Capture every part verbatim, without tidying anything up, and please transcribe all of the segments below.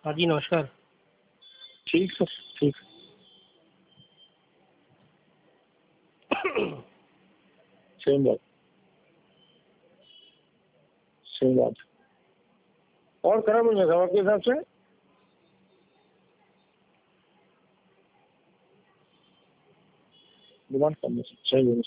हाँ जी, नमस्कार। ठीक सर, ठीक। सही बात, सही बात। और खराब हो जाएगा आपके हिसाब से? डिमांड करने से सही है।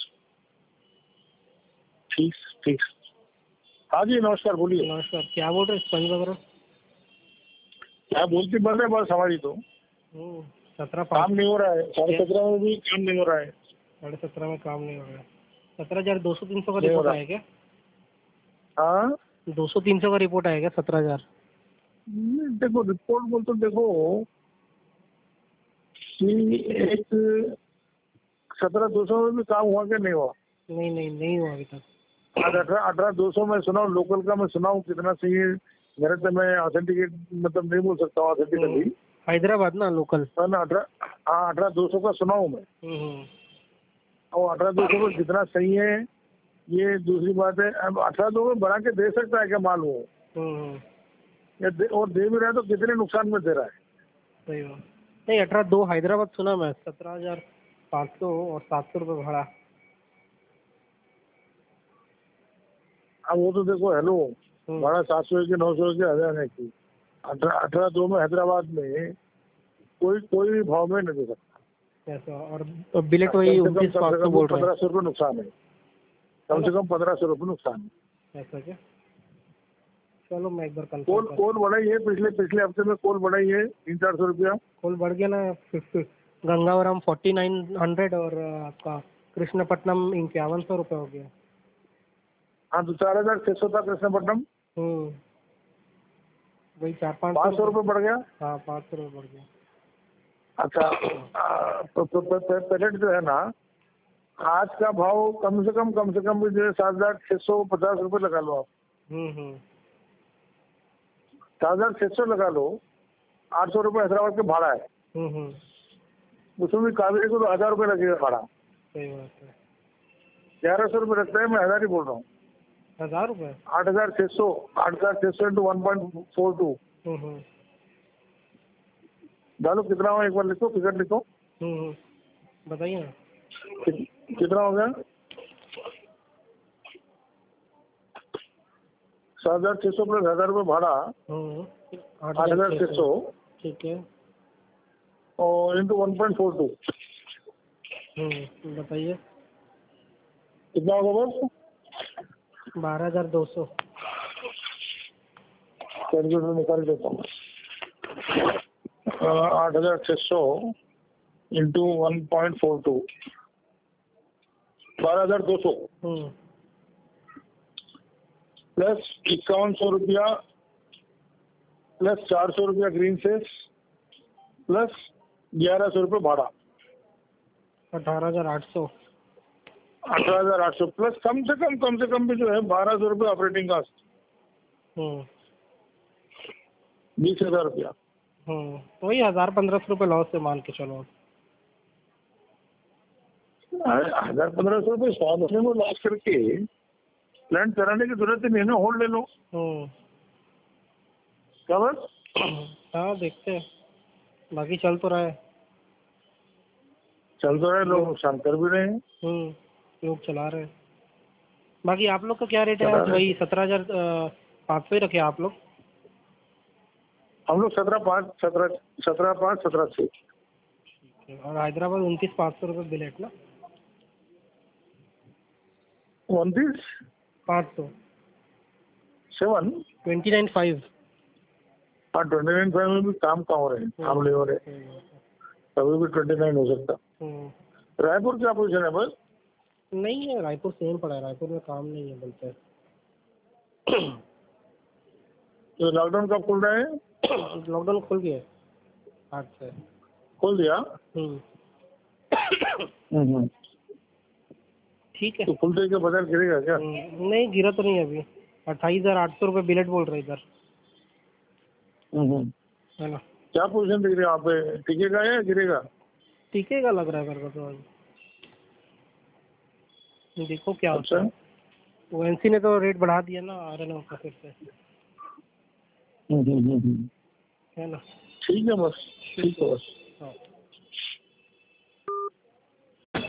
ठीक ठीक। हाँ जी, नमस्कार, बोलिए। नमस्कार, क्या बोल रहे स्पंज वगैरह? क्या बोलती बंद है बस हमारी तो। सत्रह काम नहीं हो रहा है, साढ़े सत्रह में भी काम नहीं हो रहा है। साढ़े सत्रह में काम नहीं हो रहा है। सत्रह हजार दो सौ तीन सौ का नहीं हो रिपोर्ट रहा। आया क्या? हाँ, दो सौ तीन सौ का रिपोर्ट आया क्या? सत्रह हजार? देखो रिपोर्ट बोल तो देखो कि एक सत्रह दो सौ में भी काम हुआ क्या नहीं हुआ? नहीं नहीं नहीं हुआ अभी तक। आज अठारह अठारह दो सौ में सुनाऊँ, लोकल का मैं सुनाऊँ कितना सही है। मेरे तो मैं ऑथेंटिकेट मतलब नहीं बोल सकता हूँ ऑथेंटिकली। हैदराबाद ना लोकल? ना अठारह हाँ अठारह दो सौ का सुनाऊँ मैं, और अठारह दो सौ में कितना सही है ये दूसरी बात है। अब अठारह दो में बढ़ा के दे सकता है क्या माल वो? या दे, और दे भी रहा है तो कितने नुकसान में दे रहा है? सही बात। नहीं, अठारह दो हैदराबाद सुना मैं, सत्रह हजार पाँच सौ और सात सौ रुपये भाड़ा। अब वो तो देखो हेलो, भाड़ा सात सौ के नौ सौ के हजार है की। अठारह अठारह दो में हैदराबाद में कोई कोई भाव में नहीं दे सकता ऐसा, और बिलेट वही उनतीस पाँच सौ बोल रहे हैं। पंद्रह सौ रुपये नुकसान है, कम से कम पंद्रह सौ रुपये नुकसान है। ऐसा क्या? चलो मैं एक बार कल कोल कोल बढ़ाई है, पिछले पिछले हफ्ते में कोल बढ़ाई है तीन चार सौ रुपया। कोल बढ़ गया ना। Fifty Gangavaram forty nine hundred और आपका कृष्णपट्टनम इक्यावन सौ रुपये हो गया। हाँ तो चार हजार छह सौ था कृष्णपट्टनम। हम्म वही चार पाँच पाँच सौ रुपये बढ़ गया। हाँ, पाँच सौ रुपये बढ़ गया। अच्छा, पैलेट जो है ना, आज का भाव कम से कम कम से कम भी जो है सात हजार छह सौ पचास रुपये लगा लो आप। हम्म हम्म सात हजार छह सौ लगा लो। आठ सौ रुपये हैदराबाद का भाड़ा है, हम्म हम्म उसमें भी कावेरी को तो हजार रुपये लगेगा भाड़ा। सही बात है। ग्यारह सौ रुपये लगता है, मैं हजार ही बोल रहा हूँ। हजार रुपये? आठ हजार छह सौ आठ हजार छह सौ into one point four two hmm hmm डालो कितना हो, एक बार लिखो, फिगर लिखो। हम्म हम्म, बताइए ना। कि- कितना हो गया? सात हजार छह सौ प्लस हजार रुपये भाड़ा, हम्म आठ हजार छह सौ ठीक है। और into one point four two hmm बताइए। कितना होगा बस? बारह हजार दो सौ। कैलकुलेटर निकाल देता हूँ। आठ हजार छह सौ into one point four two बारह हजार दो सौ प्लस इक्यावन सौ रुपया प्लस चार सौ रुपया ग्रीन सेस प्लस ग्यारह सौ रुपये भाड़ा, अठारह हजार आठ सौ। अठारह हजार आठ सौ प्लस कम से कम कम से कम भी जो है बारह सौ रुपये ऑपरेटिंग कास्ट, बीस हजार रुपया। हम्म वही हजार पंद्रह सौ रुपये लॉस से मान के चलो। हजार पंद्रह सौ रुपये सौ महीने में लॉस करके प्लांट कराने की जरूरत ही नहीं है ना, होल्ड ले लो। हम्म क्या बस? हाँ, देखते हैं, बाकी चल तो रहा है। चल तो रहे, लोग नुकसान कर भी रहे हैं। हम्म लोग चला रहे हैं। बाकी आप लोग का क्या रेट है चला आज? रहे वही सत्रह हजार पाँच सौ ही रखे आप लोग? हम लोग सत्रह पाँच सत्रह सत्रह पाँच सत्रह छः और हैदराबाद उनतीस पाँच सौ रुपये बिलेट ना? उनतीस पाँच सौ सेवन ट्वेंटी नाइन फाइव। हाँ ट्वेंटी नाइन फाइव में भी काम कहाँ हो रहे हैं, काम नहीं हो रहे, कभी भी ट्वेंटी नाइन हो सकता। रायपुर क्या पोजीशन है बस? नहीं है, रायपुर सेम पड़ा है, रायपुर में काम नहीं है बोलते हैं। तो लॉकडाउन कब खुल रहा है? लॉकडाउन खुल गया आज से। खोल दिया? हम्म हम्म ठीक है। तो खुलते के बाजार गिरेगा क्या? हम्म, नहीं गिरा तो नहीं अभी। अट्ठाईस हजार आठ सौ रुपये बिलेट बोल रहे इधर, है ना? क्या पोजीशन दिख रही है वहाँ पे, टिकेगा या गिरेगा? टिकेगा लग रहा है मेरे को तो। देखो क्या होता है। वो एनसी ने तो रेट बढ़ा दिया ना आयरन का फिर से। है ना। ठीक है बस, ठीक है बस। हाँ।